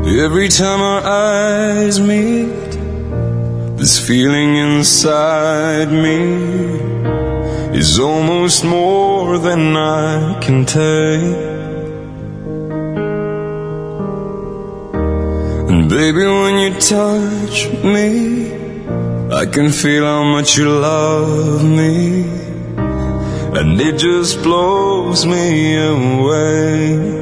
Every time our eyes meet, this feeling inside me is almost more than I can take. And baby, when you touch me, I can feel how much you love me, and it just blows me away.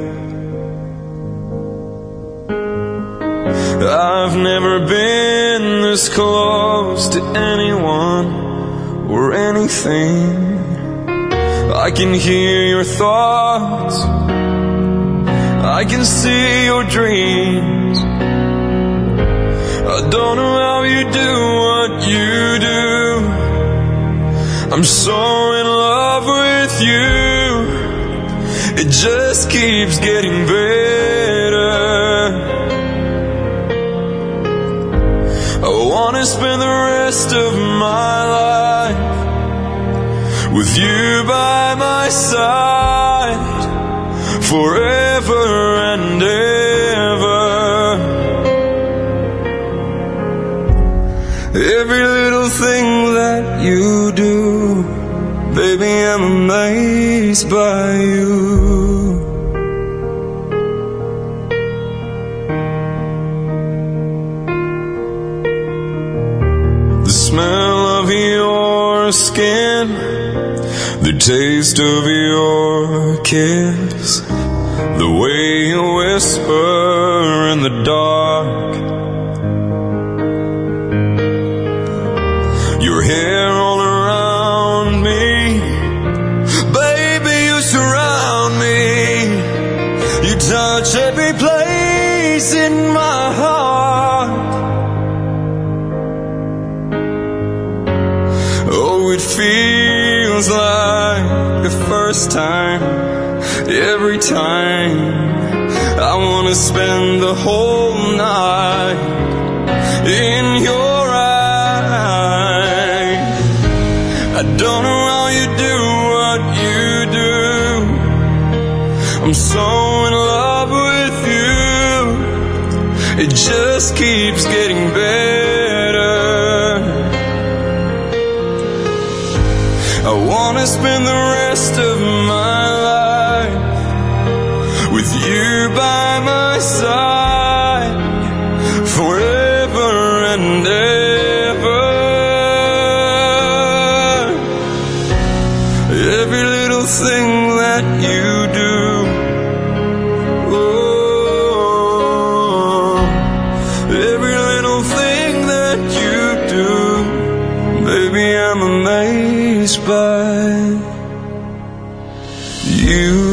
I've never been this close to anyone or anything. I can hear your thoughts, I can see your dreams. I don't know how you do what you do. I'm so in love with you. It just keeps getting better. I wanna spend the rest of my life with you by my side, forever and ever. Every little thing that you do, baby, I'm amazed by you. The smell of your skin, the taste of your kiss, the way you whisper in the dark, your hair all around me, baby, you surround me. You touch every place in my heart. Oh, it feels like the first time. Every time I wanna spend the whole night in your eyes. I don't know how you do what you do. I'm so in love with you. It just keeps getting better. I wanna spend the rest of my life with you by my side, forever and ever. Every little thing that you do, oh, every little thing that you do, baby, I'm amazed by you.